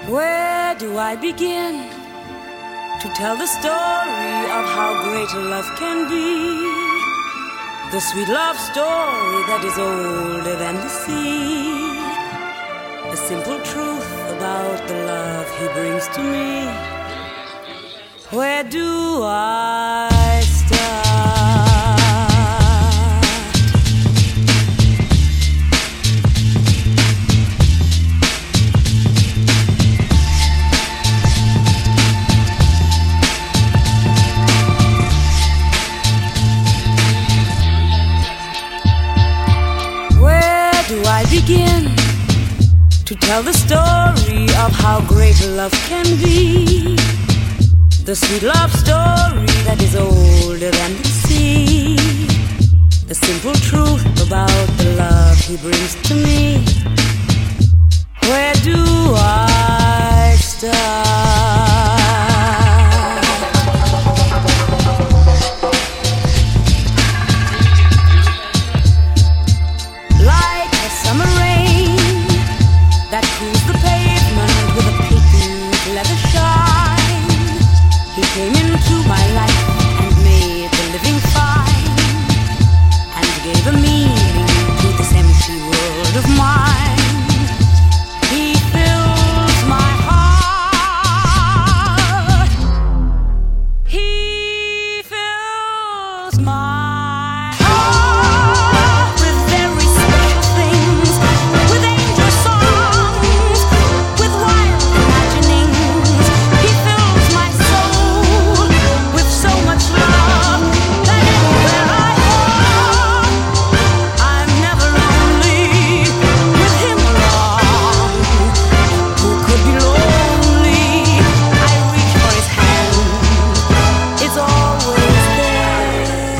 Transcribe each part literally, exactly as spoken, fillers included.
Where do I begin to tell the story of how great a love can be? The sweet love story that is older than the sea. The simple truth about the love he brings to me. Where do I start? Do I begin to tell the story of how great a love can be? The sweet love story that is older than the sea. The simple truth about the love he brings to me. Where do I start? Came into my life and made the living fine, and gave a meaning to this empty world of mine. He fills my heart. He fills my heart with very special things, with angel songs, with wild imaginings. He fills my soul with so much love that anywhere I go, I'm never lonely with him along. Who could be lonely? I reach for his hand, it's always there.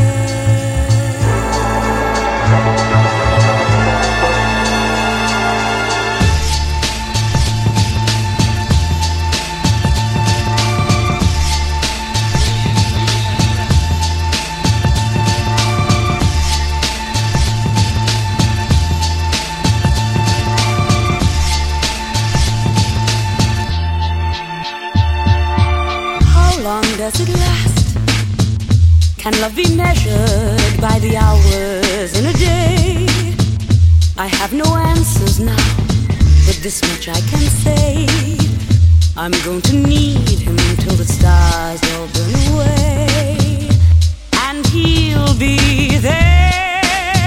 How long does it last? Can love be measured by the hours in a day? I have no answers now, but this much I can say. I'm going to need him till the stars all burn away, and he'll be there.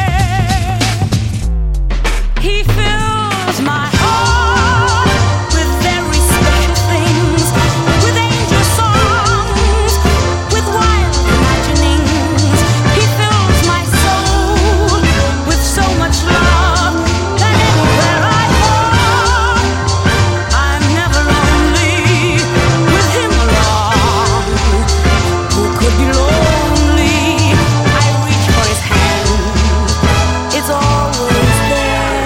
He fills my heart with very special things, with angel songs, with wild imaginings. He fills my soul with so much love that anywhere I go, I'm never lonely with him along. Who could be lonely? I reach for his hand, it's always there.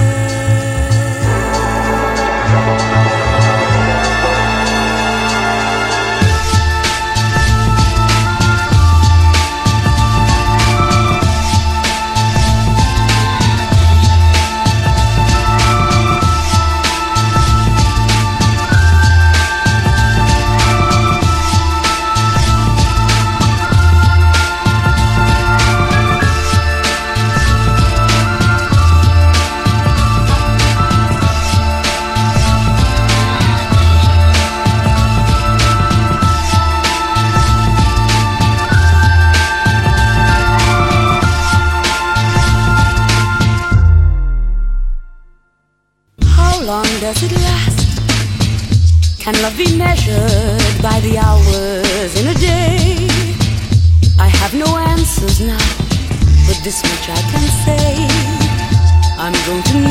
How long does it last? Can love be measured by the hours in a day? I have no answers now, but this much I can say. I'm going to